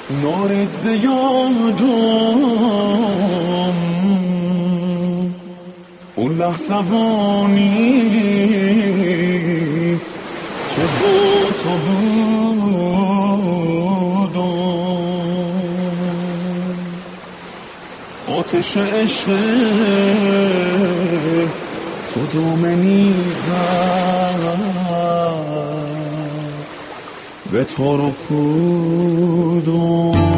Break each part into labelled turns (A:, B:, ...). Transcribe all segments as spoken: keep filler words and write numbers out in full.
A: نارت زیادم اون لحظه وانی که با تو بودم آتش عشق تو دامنی زد به تو رو کودم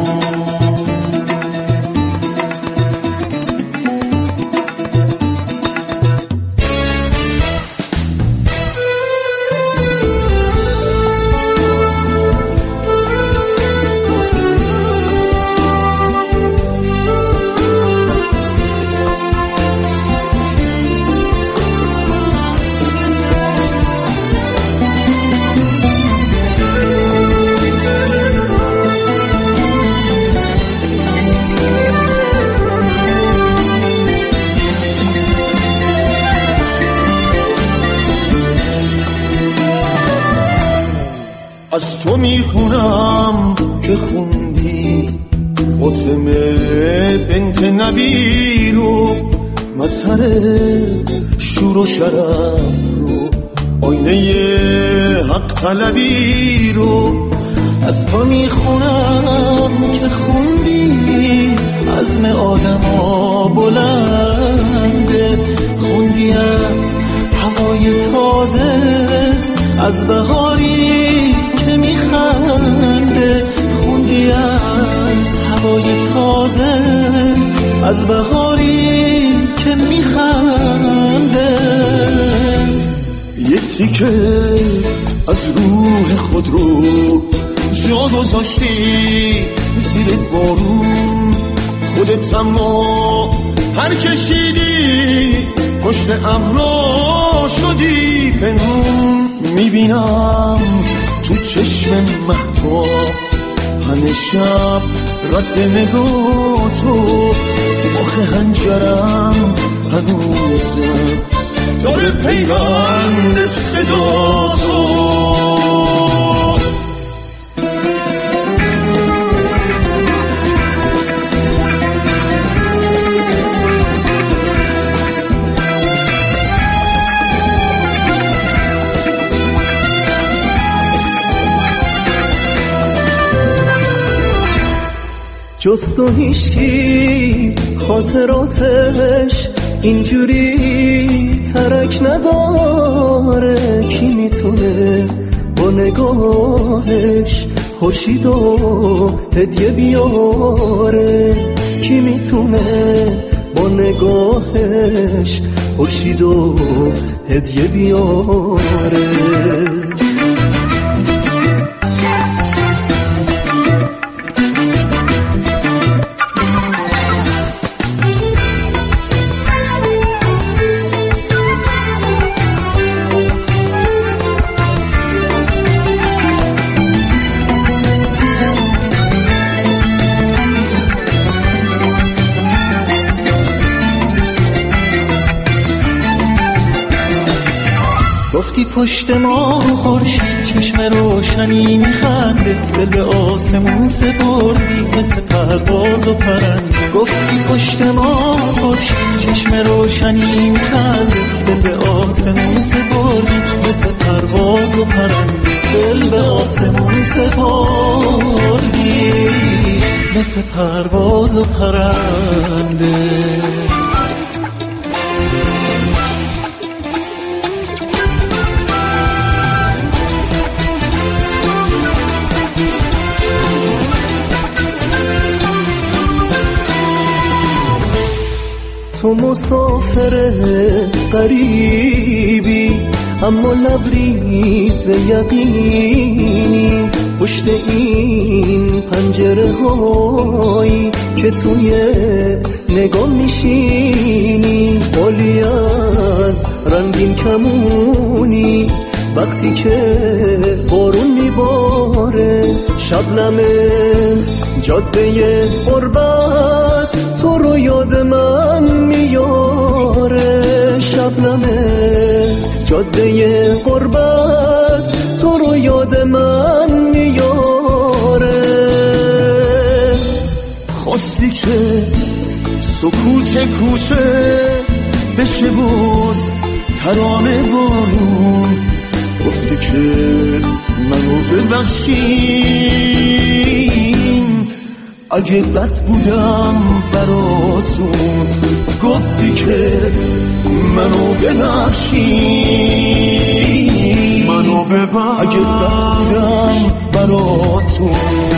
B: از تو میخونم که خوندی فاطمه بنت نبی رو، مظهر شور و شرف رو، آینه حق طلبی رو. از تو میخونم که خوندی عزم آدما بلنده، خوندی از هوای تازه، از بهاری که میخنده، خوندی از هوای تازه، از بهاری که میخنده. یک تیکه از روح خود رو جا گذاشتی زیر بارون، خودت اما هر کشیدی پشت ابرا شدی پنهون. میبینم تو چشم مهتاب همه شب رد نگاه تو، آخه هنجرم هنوزم داره پیوند صدا تو.
C: جز تو هیچکی خاطراتش اینجوری ترک نداره، کی میتونه با نگاهش خورشید و هدیه بیاره، کی میتونه با نگاهش خورشید و هدیه بیاره.
D: گفتی پشت ما خورشید چشم روشنی میخنده، دل به آسمون سپردی مثل پرواز و پرنده. گفتی پشت ما خورشید چشم روشنی میخنده، دل به آسمون سپردی مثل پرواز و پرنده. دل به آسمون سپردی مثل پرواز و پرنده.
C: تو مسافر غریبی اما لبریز یقینی، پشت این پنجره هایی که توی نگاه میشینی، عالی از رنگین کمونی. وقتی که بارون میباره شبنم جاده غربت تو رو یاد من میاره، شبنم جاده غربت تو رو یاد من میاره.
B: کوچه سکوت کوچه بشه باز ترانه بارون گفتی که منو ببخشین اگه بد بودم براتون گفتی که منو ببخشین منو ببخشین اگه بد بودم براتون